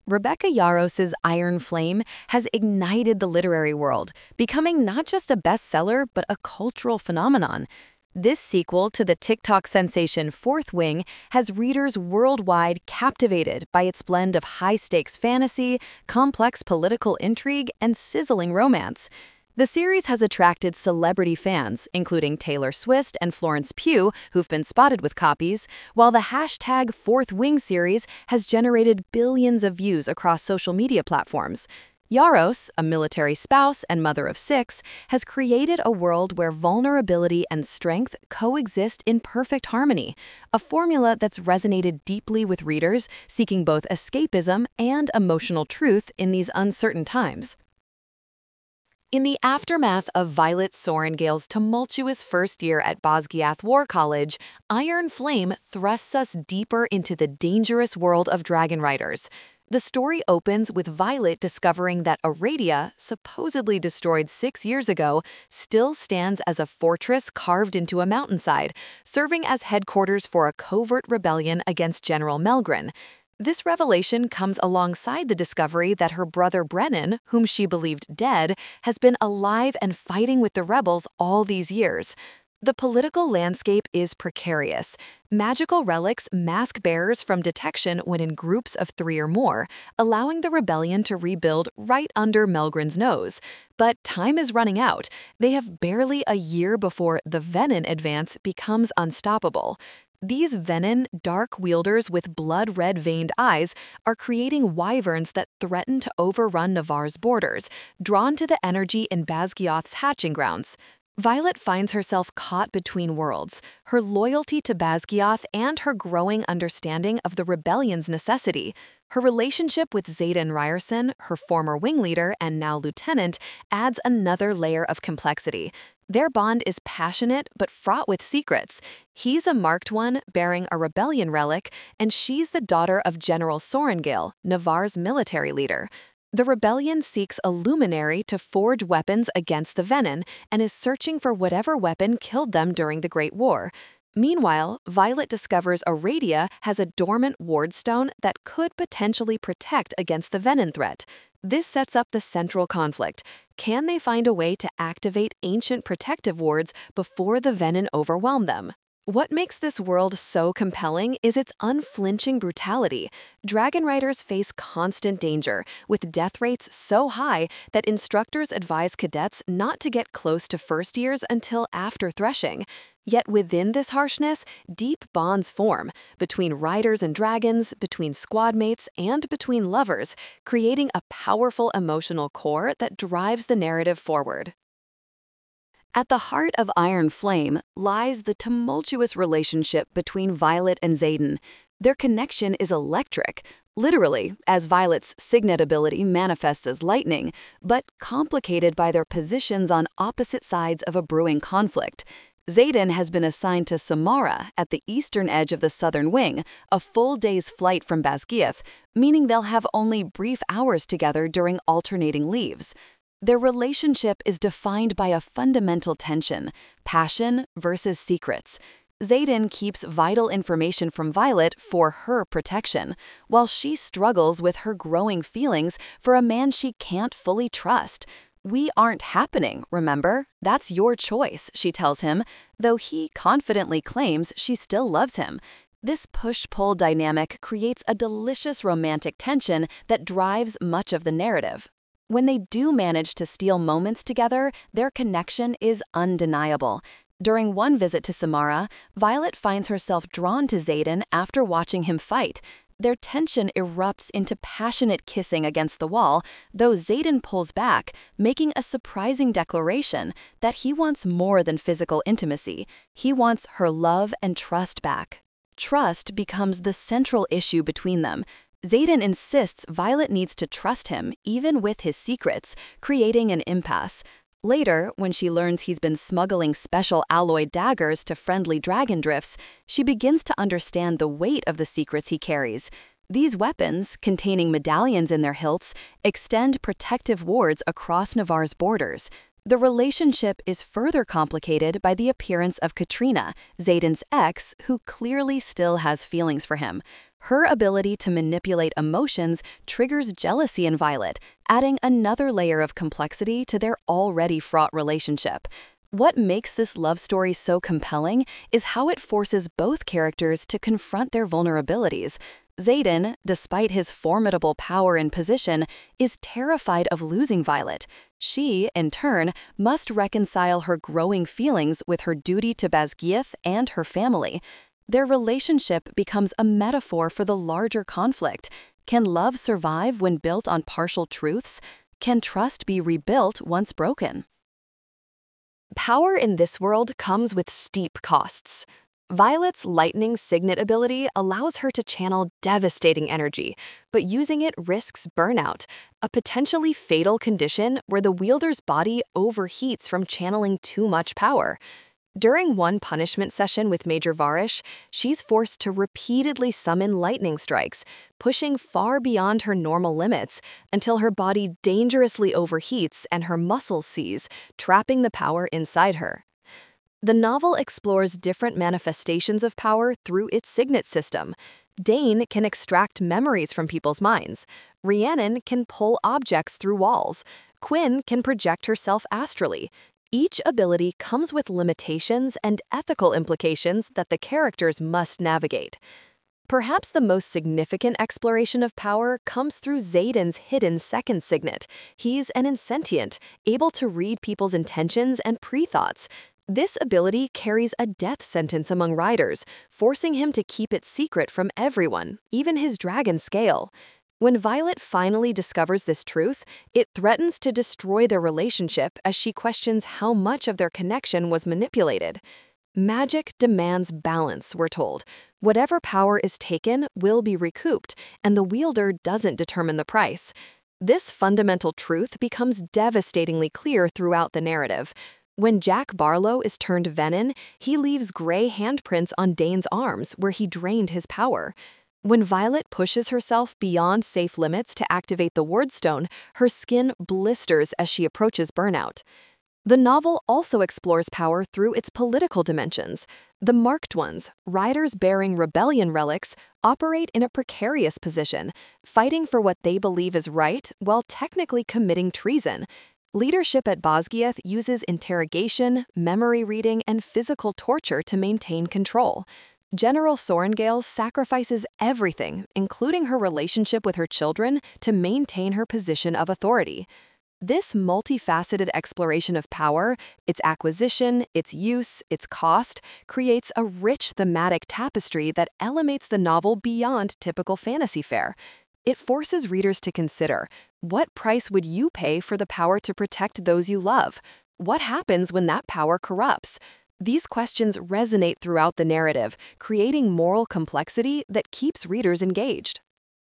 Rebecca Yaros's Iron Flame has ignited the literary world, becoming not just a bestseller but a cultural phenomenon. This sequel to the TikTok sensation Fourth Wing has readers worldwide captivated by its blend of high-stakes fantasy, complex political intrigue, and sizzling romance. The series has attracted celebrity fans, including Taylor Swift and Florence Pugh, who've been spotted with copies, while the hashtag Fourth Wing series has generated billions of views across social media platforms. Yaros, a military spouse and mother of 6, has created a world where vulnerability and strength coexist in perfect harmony, a formula that's resonated deeply with readers seeking both escapism and emotional truth in these uncertain times. In the aftermath of Violet Sorrengail's tumultuous first year at Basgiath War College, Iron Flame thrusts us deeper into the dangerous world of dragon riders. The story opens with Violet discovering that Aradia, supposedly destroyed 6 years ago, still stands as a fortress carved into a mountainside, serving as headquarters for a covert rebellion against General Melgren. This revelation comes alongside the discovery that her brother Brennan, whom she believed dead, has been alive and fighting with the rebels all these years. The political landscape is precarious. Magical relics mask bearers from detection when in groups of 3 or more, allowing the rebellion to rebuild right under Melgren's nose. But time is running out. They have barely a year before the Venin advance becomes unstoppable. These Venin, dark wielders with blood-red veined eyes, are creating wyverns that threaten to overrun Navarre's borders, drawn to the energy in Basgiath's hatching grounds. Violet finds herself caught between worlds, her loyalty to Basgiath and her growing understanding of the rebellion's necessity. Her relationship with Xaden Ryerson, her former wing leader and now lieutenant, adds another layer of complexity. Their bond is passionate but fraught with secrets. He's a marked one, bearing a rebellion relic, and she's the daughter of General Sorrengail, Navarre's military leader. The rebellion seeks a luminary to forge weapons against the Venin and is searching for whatever weapon killed them during the Great War. Meanwhile, Violet discovers Aradia has a dormant ward stone that could potentially protect against the Venin threat. This sets up the central conflict. Can they find a way to activate ancient protective wards before the Venin overwhelm them? What makes this world so compelling is its unflinching brutality. Dragon riders face constant danger, with death rates so high that instructors advise cadets not to get close to first years until after threshing. Yet within this harshness, deep bonds form between riders and dragons, between squad mates, and between lovers, creating a powerful emotional core that drives the narrative forward. At the heart of Iron Flame lies the tumultuous relationship between Violet and Xaden. Their connection is electric, literally, as Violet's signet ability manifests as lightning, but complicated by their positions on opposite sides of a brewing conflict. Xaden has been assigned to Samara at the eastern edge of the southern wing, a full day's flight from Basgiath, meaning they'll have only brief hours together during alternating leaves. Their relationship is defined by a fundamental tension, passion versus secrets. Xaden keeps vital information from Violet for her protection, while she struggles with her growing feelings for a man she can't fully trust. "We aren't happening, remember? That's your choice," she tells him, though he confidently claims she still loves him. This push-pull dynamic creates a delicious romantic tension that drives much of the narrative. When they do manage to steal moments together, their connection is undeniable. During one visit to Samara, Violet finds herself drawn to Xaden after watching him fight. Their tension erupts into passionate kissing against the wall, though Xaden pulls back, making a surprising declaration that he wants more than physical intimacy. He wants her love and trust back. Trust becomes the central issue between them. Xaden insists Violet needs to trust him, even with his secrets, creating an impasse. Later, when she learns he's been smuggling special alloyed daggers to friendly dragon drifts, she begins to understand the weight of the secrets he carries. These weapons, containing medallions in their hilts, extend protective wards across Navarre's borders. The relationship is further complicated by the appearance of Katrina, Xaden's ex, who clearly still has feelings for him. Her ability to manipulate emotions triggers jealousy in Violet, adding another layer of complexity to their already fraught relationship. What makes this love story so compelling is how it forces both characters to confront their vulnerabilities. Xaden, despite his formidable power and position, is terrified of losing Violet. She, in turn, must reconcile her growing feelings with her duty to Basgiath and her family. Their relationship becomes a metaphor for the larger conflict. Can love survive when built on partial truths? Can trust be rebuilt once broken? Power in this world comes with steep costs. Violet's lightning signet ability allows her to channel devastating energy, but using it risks burnout, a potentially fatal condition where the wielder's body overheats from channeling too much power. During one punishment session with Major Varish, she's forced to repeatedly summon lightning strikes, pushing far beyond her normal limits until her body dangerously overheats and her muscles seize, trapping the power inside her. The novel explores different manifestations of power through its signet system. Dane can extract memories from people's minds. Rhiannon can pull objects through walls. Quinn can project herself astrally. Each ability comes with limitations and ethical implications that the characters must navigate. Perhaps the most significant exploration of power comes through Xaden's hidden second signet. He's an insentient, able to read people's intentions and pre-thoughts. This ability carries a death sentence among riders, forcing him to keep it secret from everyone, even his dragon scale. When Violet finally discovers this truth, it threatens to destroy their relationship as she questions how much of their connection was manipulated. Magic demands balance, we're told. Whatever power is taken will be recouped, and the wielder doesn't determine the price. This fundamental truth becomes devastatingly clear throughout the narrative. When Jack Barlow is turned venom, he leaves gray handprints on Dane's arms where he drained his power. When Violet pushes herself beyond safe limits to activate the Wardstone, her skin blisters as she approaches burnout. The novel also explores power through its political dimensions. The Marked Ones, riders bearing rebellion relics, operate in a precarious position, fighting for what they believe is right while technically committing treason. Leadership at Basgiath uses interrogation, memory reading, and physical torture to maintain control. General Sorengale sacrifices everything, including her relationship with her children, to maintain her position of authority. This multifaceted exploration of power, its acquisition, its use, its cost, creates a rich thematic tapestry that elevates the novel beyond typical fantasy fare. It forces readers to consider, what price would you pay for the power to protect those you love? What happens when that power corrupts? These questions resonate throughout the narrative, creating moral complexity that keeps readers engaged.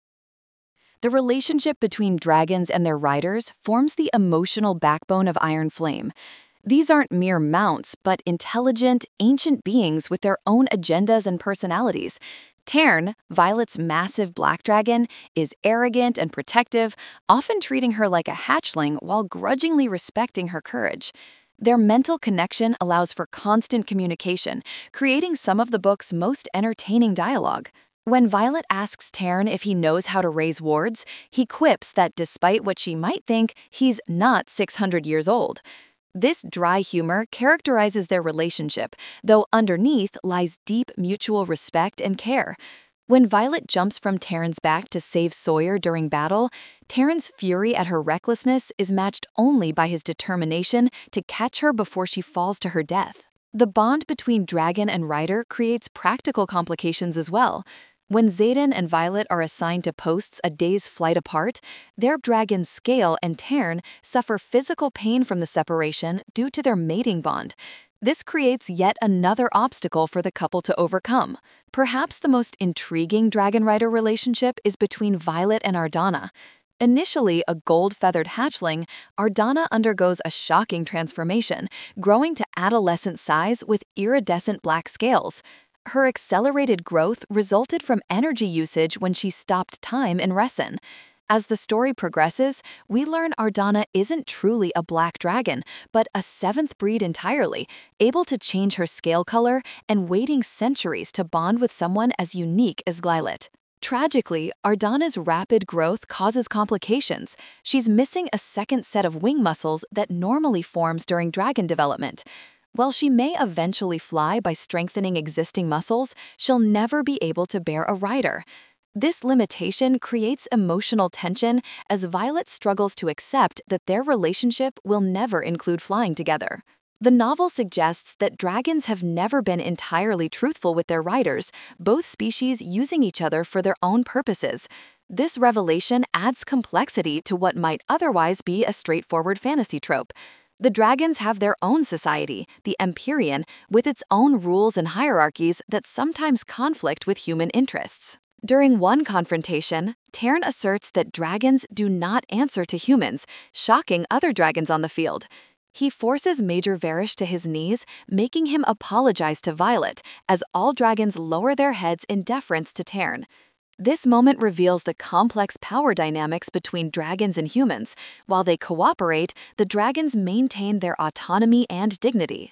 The relationship between dragons and their riders forms the emotional backbone of Iron Flame. These aren't mere mounts, but intelligent, ancient beings with their own agendas and personalities. Tern, Violet's massive black dragon, is arrogant and protective, often treating her like a hatchling while grudgingly respecting her courage. Their mental connection allows for constant communication, creating some of the book's most entertaining dialogue. When Violet asks Tern if he knows how to raise wards, he quips that despite what she might think, he's not 600 years old. This dry humor characterizes their relationship, though underneath lies deep mutual respect and care. When Violet jumps from Tern's back to save Sawyer during battle, Tern's fury at her recklessness is matched only by his determination to catch her before she falls to her death. The bond between dragon and rider creates practical complications as well. When Xaden and Violet are assigned to posts a day's flight apart, their dragons Scale and Tern suffer physical pain from the separation due to their mating bond. This creates yet another obstacle for the couple to overcome. Perhaps the most intriguing dragon-rider relationship is between Violet and Ardana. Initially a gold-feathered hatchling, Ardana undergoes a shocking transformation, growing to adolescent size with iridescent black scales. Her accelerated growth resulted from energy usage when she stopped time in Ressen. As the story progresses, we learn Ardana isn't truly a black dragon, but a seventh breed entirely, able to change her scale color and waiting centuries to bond with someone as unique as Glylet. Tragically, Ardana's rapid growth causes complications. She's missing a second set of wing muscles that normally forms during dragon development. While she may eventually fly by strengthening existing muscles, she'll never be able to bear a rider. This limitation creates emotional tension as Violet struggles to accept that their relationship will never include flying together. The novel suggests that dragons have never been entirely truthful with their riders, both species using each other for their own purposes. This revelation adds complexity to what might otherwise be a straightforward fantasy trope. The dragons have their own society, the Empyrean, with its own rules and hierarchies that sometimes conflict with human interests. During one confrontation, Tern asserts that dragons do not answer to humans, shocking other dragons on the field. He forces Major Varish to his knees, making him apologize to Violet, as all dragons lower their heads in deference to Tern. This moment reveals the complex power dynamics between dragons and humans. While they cooperate, the dragons maintain their autonomy and dignity.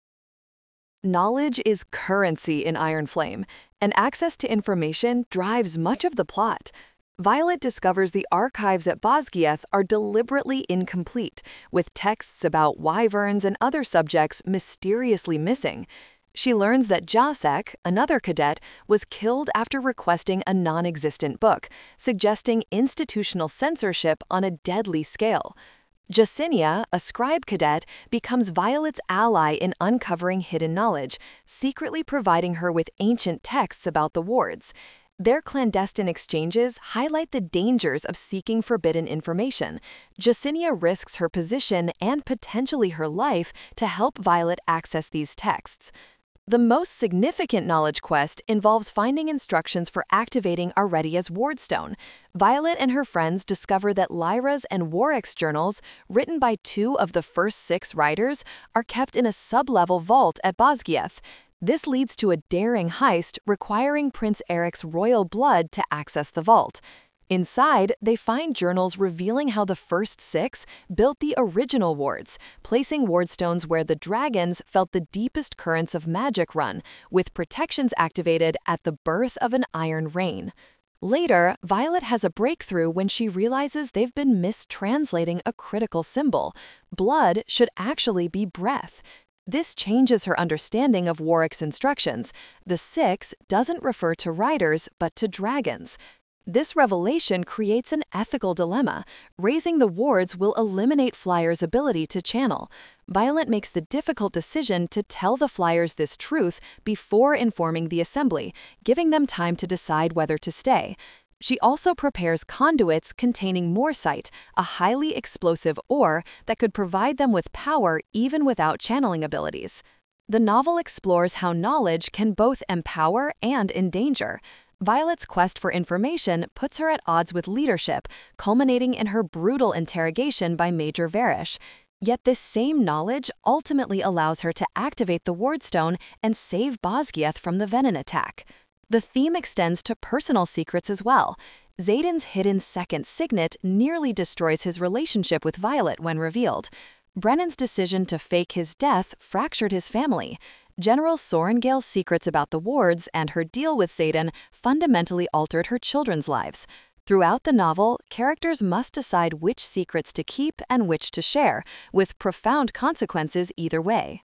Knowledge is currency in Iron Flame, and access to information drives much of the plot. Violet discovers the archives at Basgiath are deliberately incomplete, with texts about wyverns and other subjects mysteriously missing. She learns that Jasek, another cadet, was killed after requesting a non-existent book, suggesting institutional censorship on a deadly scale. Jacinia, a scribe cadet, becomes Violet's ally in uncovering hidden knowledge, secretly providing her with ancient texts about the wards. Their clandestine exchanges highlight the dangers of seeking forbidden information. Jacinia risks her position and potentially her life to help Violet access these texts. The most significant knowledge quest involves finding instructions for activating Arretia's Wardstone. Violet and her friends discover that Lyra's and Warwick's journals, written by 2 of the first 6 riders, are kept in a sub-level vault at Basgiath. This leads to a daring heist requiring Prince Eric's royal blood to access the vault. Inside, they find journals revealing how the first 6 built the original wards, placing wardstones where the dragons felt the deepest currents of magic run, with protections activated at the birth of an iron rain. Later, Violet has a breakthrough when she realizes they've been mistranslating a critical symbol. Blood should actually be breath. This changes her understanding of Warwick's instructions. The 6 doesn't refer to riders, but to dragons. This revelation creates an ethical dilemma. Raising the wards will eliminate Flyers' ability to channel. Violet makes the difficult decision to tell the Flyers this truth before informing the Assembly, giving them time to decide whether to stay. She also prepares conduits containing Moresight, a highly explosive ore that could provide them with power even without channeling abilities. The novel explores how knowledge can both empower and endanger. Violet's quest for information puts her at odds with leadership, culminating in her brutal interrogation by Major Varish. Yet this same knowledge ultimately allows her to activate the Wardstone and save Basgiath from the Venin attack. The theme extends to personal secrets as well. Xaden's hidden second signet nearly destroys his relationship with Violet when revealed. Brennan's decision to fake his death fractured his family. General Sorengale's secrets about the wards and her deal with Xaden fundamentally altered her children's lives. Throughout the novel, characters must decide which secrets to keep and which to share, with profound consequences either way.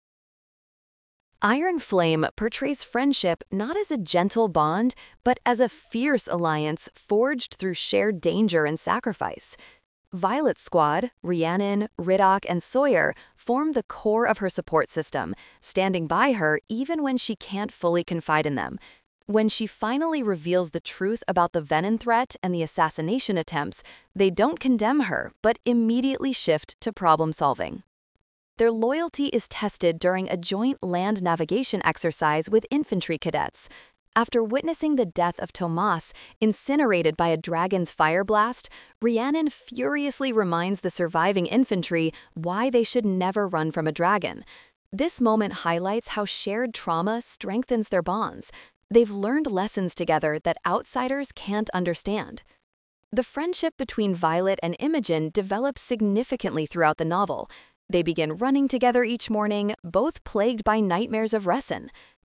Iron Flame portrays friendship not as a gentle bond, but as a fierce alliance forged through shared danger and sacrifice. Violet's squad, Rhiannon, Riddock, and Sawyer, form the core of her support system, standing by her even when she can't fully confide in them. When she finally reveals the truth about the Venin threat and the assassination attempts, they don't condemn her, but immediately shift to problem-solving. Their loyalty is tested during a joint land navigation exercise with infantry cadets. After witnessing the death of Tomas, incinerated by a dragon's fire blast, Rhiannon furiously reminds the surviving infantry why they should never run from a dragon. This moment highlights how shared trauma strengthens their bonds. They've learned lessons together that outsiders can't understand. The friendship between Violet and Imogen develops significantly throughout the novel. They begin running together each morning, both plagued by nightmares of Resen.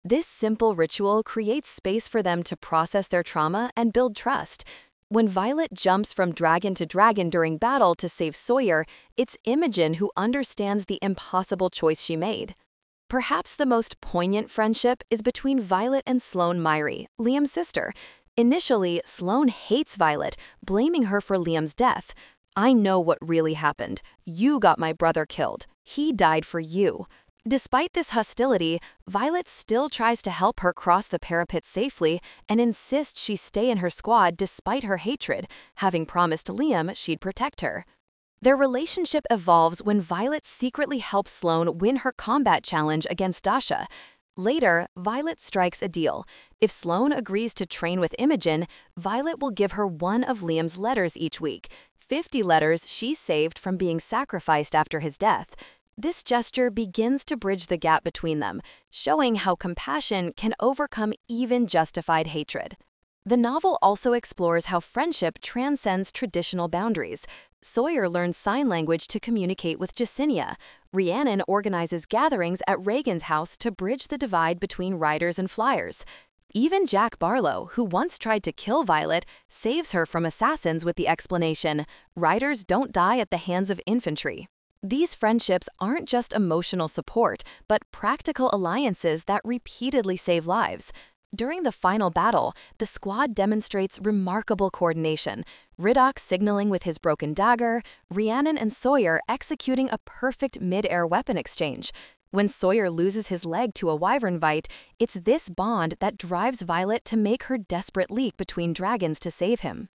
This simple ritual creates space for them to process their trauma and build trust. When Violet jumps from dragon to dragon during battle to save Sawyer, it's Imogen who understands the impossible choice she made. Perhaps the most poignant friendship is between Violet and Sloane Myrie, Liam's sister. Initially, Sloane hates Violet, blaming her for Liam's death. "I know what really happened. You got my brother killed. He died for you." Despite this hostility, Violet still tries to help her cross the parapet safely and insists she stay in her squad despite her hatred, having promised Liam she'd protect her. Their relationship evolves when Violet secretly helps Sloane win her combat challenge against Dasha. Later, Violet strikes a deal. If Sloane agrees to train with Imogen, Violet will give her one of Liam's letters each week, 50 letters she saved from being sacrificed after his death. This gesture begins to bridge the gap between them, showing how compassion can overcome even justified hatred. The novel also explores how friendship transcends traditional boundaries. Sawyer learns sign language to communicate with Jesinia. Rhiannon organizes gatherings at Regan's house to bridge the divide between riders and flyers. Even Jack Barlow, who once tried to kill Violet, saves her from assassins with the explanation, "Riders don't die at the hands of infantry." These friendships aren't just emotional support, but practical alliances that repeatedly save lives. During the final battle, the squad demonstrates remarkable coordination. Riddoch signaling with his broken dagger, Rhiannon and Sawyer executing a perfect mid-air weapon exchange. When Sawyer loses his leg to a wyvern bite, it's this bond that drives Violet to make her desperate leap between dragons to save him.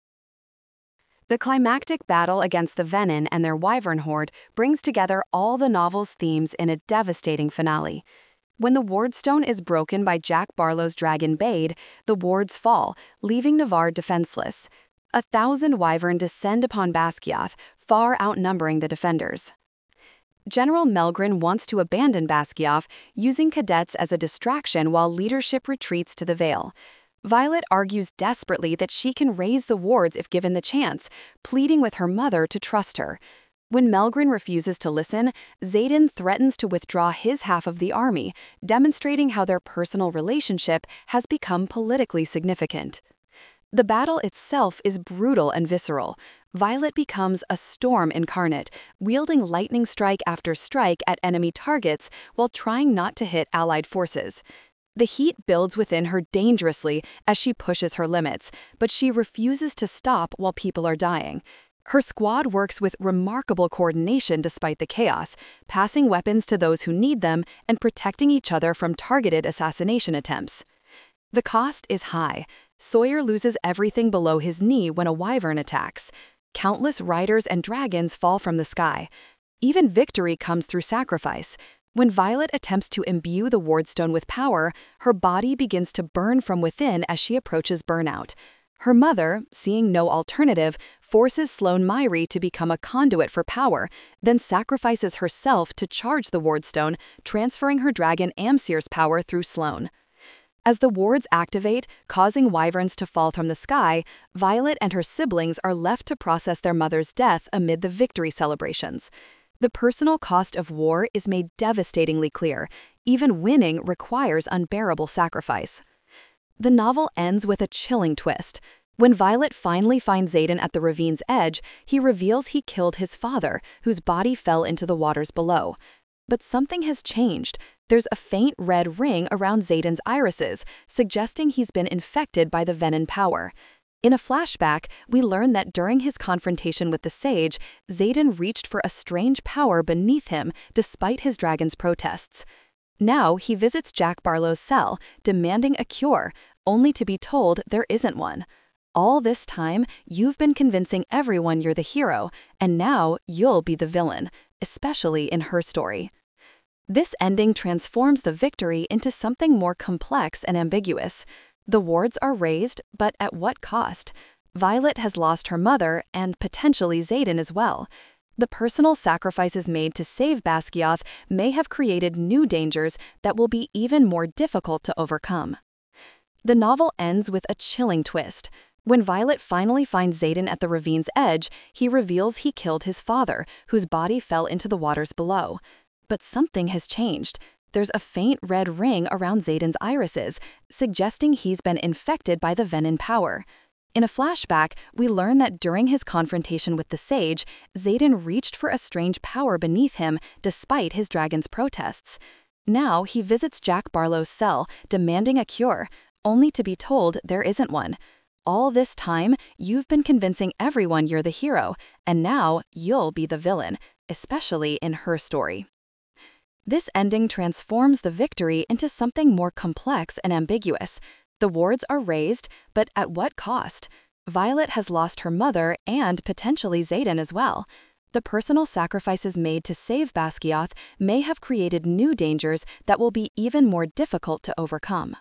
The climactic battle against the Venin and their wyvern horde brings together all the novel's themes in a devastating finale. When the wardstone is broken by Jack Barlow's dragon Bade, the wards fall, leaving Navarre defenseless. 1,000 wyvern descend upon Basgiath, far outnumbering the defenders. General Melgren wants to abandon Basgiath, using cadets as a distraction while leadership retreats to the Vale. Violet argues desperately that she can raise the wards if given the chance, pleading with her mother to trust her. When Melgren refuses to listen, Xaden threatens to withdraw his half of the army, demonstrating how their personal relationship has become politically significant. The battle itself is brutal and visceral. Violet becomes a storm incarnate, wielding lightning strike after strike at enemy targets while trying not to hit allied forces. The heat builds within her dangerously as she pushes her limits, but she refuses to stop while people are dying. Her squad works with remarkable coordination despite the chaos, passing weapons to those who need them and protecting each other from targeted assassination attempts. The cost is high. Sawyer loses everything below his knee when a wyvern attacks. Countless riders and dragons fall from the sky. Even victory comes through sacrifice. When Violet attempts to imbue the wardstone with power, her body begins to burn from within as she approaches burnout. Her mother, seeing no alternative, forces Sloane Myrie to become a conduit for power, then sacrifices herself to charge the wardstone, transferring her dragon Amsir's power through Sloane. As the wards activate, causing wyverns to fall from the sky, Violet and her siblings are left to process their mother's death amid the victory celebrations. The personal cost of war is made devastatingly clear. Even winning requires unbearable sacrifice. The novel ends with a chilling twist. When Violet finally finds Xaden at the ravine's edge, he reveals he killed his father, whose body fell into the waters below. But something has changed. There's a faint red ring around Xaden's irises, suggesting he's been infected by the Venin power. In a flashback, we learn that during his confrontation with the sage, Xaden reached for a strange power beneath him despite his dragon's protests. Now he visits Jack Barlow's cell, demanding a cure, only to be told there isn't one. All this time, you've been convincing everyone you're the hero, and now you'll be the villain, especially in her story. This ending transforms the victory into something more complex and ambiguous. The wards are raised, but at what cost? Violet has lost her mother, and potentially Xaden as well. The personal sacrifices made to save Basgiath may have created new dangers that will be even more difficult to overcome. The novel ends with a chilling twist. When Violet finally finds Xaden at the ravine's edge, he reveals he killed his father, whose body fell into the waters below. But something has changed. there's a faint red ring around Xaden's irises, suggesting he's been infected by the venin power. In a flashback, we learn that during his confrontation with the sage, Xaden reached for a strange power beneath him despite his dragon's protests. Now he visits Jack Barlow's cell, demanding a cure, only to be told there isn't one. All this time, you've been convincing everyone you're the hero, and now you'll be the villain, especially in her story. This ending transforms the victory into something more complex and ambiguous. The wards are raised, but at what cost? Violet has lost her mother and potentially Xaden as well. The personal sacrifices made to save Basgiath may have created new dangers that will be even more difficult to overcome.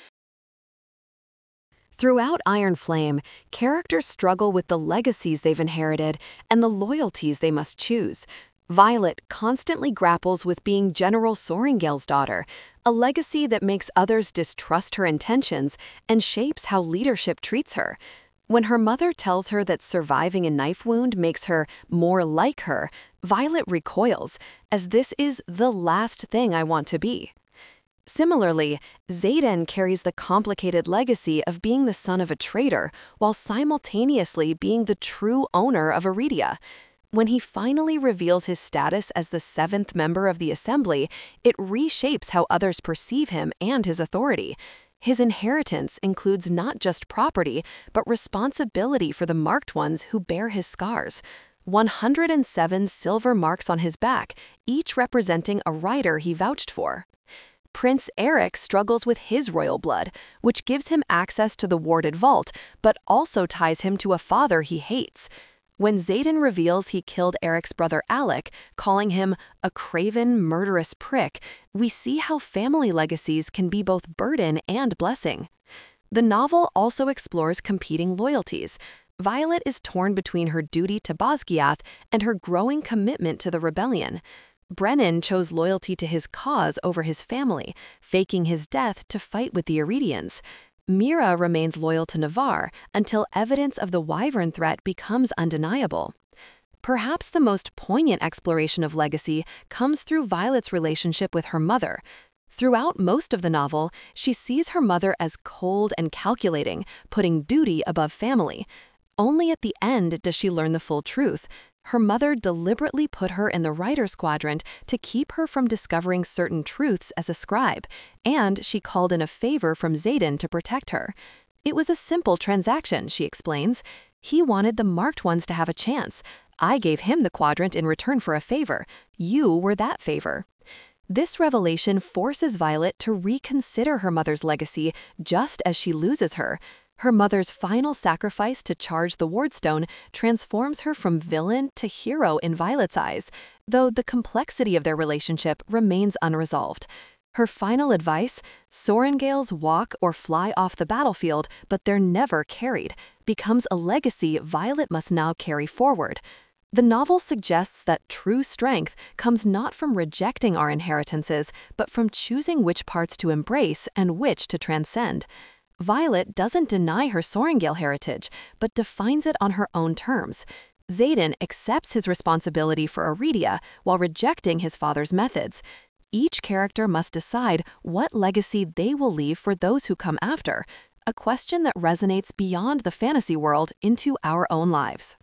Throughout Iron Flame, characters struggle with the legacies they've inherited and the loyalties they must choose. Violet constantly grapples with being General Sorrengail's daughter, a legacy that makes others distrust her intentions and shapes how leadership treats her. When her mother tells her that surviving a knife wound makes her more like her, Violet recoils, as this is the last thing I want to be. Similarly, Xaden carries the complicated legacy of being the son of a traitor while simultaneously being the true owner of Iridia. When he finally reveals his status as the 7th member of the Assembly, it reshapes how others perceive him and his authority. His inheritance includes not just property, but responsibility for the marked ones who bear his scars. 107 silver marks on his back, each representing a rider he vouched for. Prince Eric struggles with his royal blood, which gives him access to the warded vault, but also ties him to a father he hates. When Xaden reveals he killed Eric's brother Alec, calling him a craven, murderous prick, we see how family legacies can be both burden and blessing. The novel also explores competing loyalties. Violet is torn between her duty to Basgiath and her growing commitment to the rebellion. Brennan chose loyalty to his cause over his family, faking his death to fight with the Iridians. Mira remains loyal to Navarre until evidence of the Wyvern threat becomes undeniable. Perhaps the most poignant exploration of legacy comes through Violet's relationship with her mother. Throughout most of the novel, she sees her mother as cold and calculating, putting duty above family. Only at the end does she learn the full truth. Her mother deliberately put her in the writer's quadrant to keep her from discovering certain truths as a scribe, and she called in a favor from Xaden to protect her. It was a simple transaction, she explains. He wanted the marked ones to have a chance. I gave him the quadrant in return for a favor. You were that favor. This revelation forces Violet to reconsider her mother's legacy just as she loses her. Her mother's final sacrifice to charge the Wardstone transforms her from villain to hero in Violet's eyes, though the complexity of their relationship remains unresolved. Her final advice, Sorrengails walk or fly off the battlefield, but they're never carried, becomes a legacy Violet must now carry forward. The novel suggests that true strength comes not from rejecting our inheritances, but from choosing which parts to embrace and which to transcend. Violet doesn't deny her Sorrengail heritage, but defines it on her own terms. Xaden accepts his responsibility for Iridia while rejecting his father's methods. Each character must decide what legacy they will leave for those who come after, a question that resonates beyond the fantasy world into our own lives.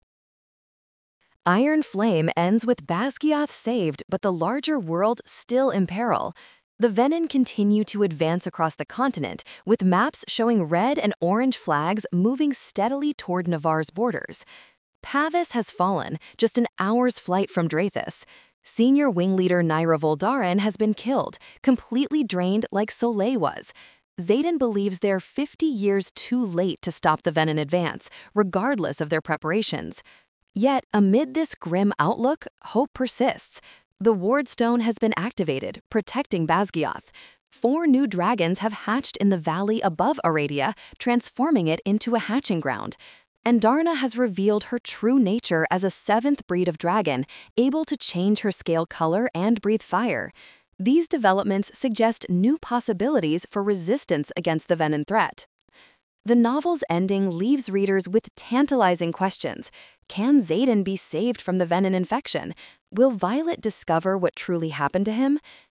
Iron Flame ends with Basgiath saved, but the larger world still in peril. The Venin continue to advance across the continent, with maps showing red and orange flags moving steadily toward Navarre's borders. Pavis has fallen, just an hour's flight from Drathis. Senior wing leader Naira Voldaren has been killed, completely drained like Soleil was. Xaden believes they're 50 years too late to stop the Venin advance, regardless of their preparations. Yet, amid this grim outlook, hope persists. The Wardstone has been activated, protecting Basgiath. 4 new dragons have hatched in the valley above Aradia, transforming it into a hatching ground. And Darna has revealed her true nature as a 7th breed of dragon, able to change her scale color and breathe fire. These developments suggest new possibilities for resistance against the Venin threat. The novel's ending leaves readers with tantalizing questions. Can Xaden be saved from the Venin infection? Will Violet discover what truly happened to him?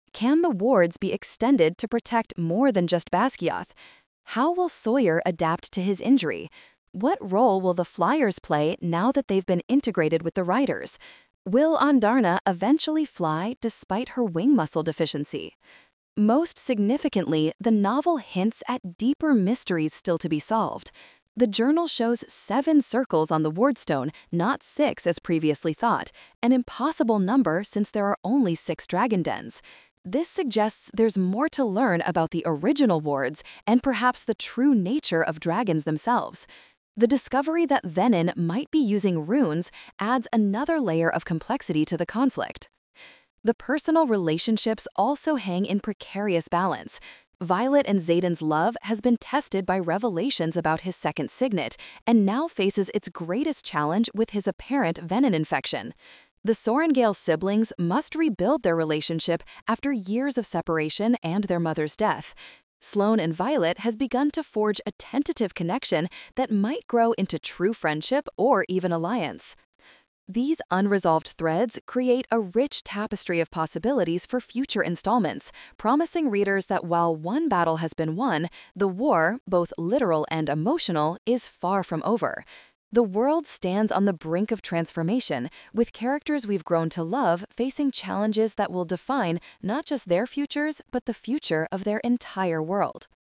Can the wards be extended to protect more than just Basquiat? How will Sawyer adapt to his injury? What role will the Flyers play now that they've been integrated with the Riders? Will Ondarna eventually fly despite her wing muscle deficiency? Most significantly, the novel hints at deeper mysteries still to be solved. The journal shows 7 circles on the wardstone, not 6 as previously thought, an impossible number since there are only 6 dragon dens. This suggests there's more to learn about the original wards and perhaps the true nature of dragons themselves. The discovery that Venin might be using runes adds another layer of complexity to the conflict. The personal relationships also hang in precarious balance. Violet and Xaden's love has been tested by revelations about his second signet and now faces its greatest challenge with his apparent venin infection. The Sorengale siblings must rebuild their relationship after years of separation and their mother's death. Sloane and Violet has begun to forge a tentative connection that might grow into true friendship or even alliance. These unresolved threads create a rich tapestry of possibilities for future installments, promising readers that while one battle has been won, the war, both literal and emotional, is far from over. The world stands on the brink of transformation, with characters we've grown to love facing challenges that will define not just their futures, but the future of their entire world.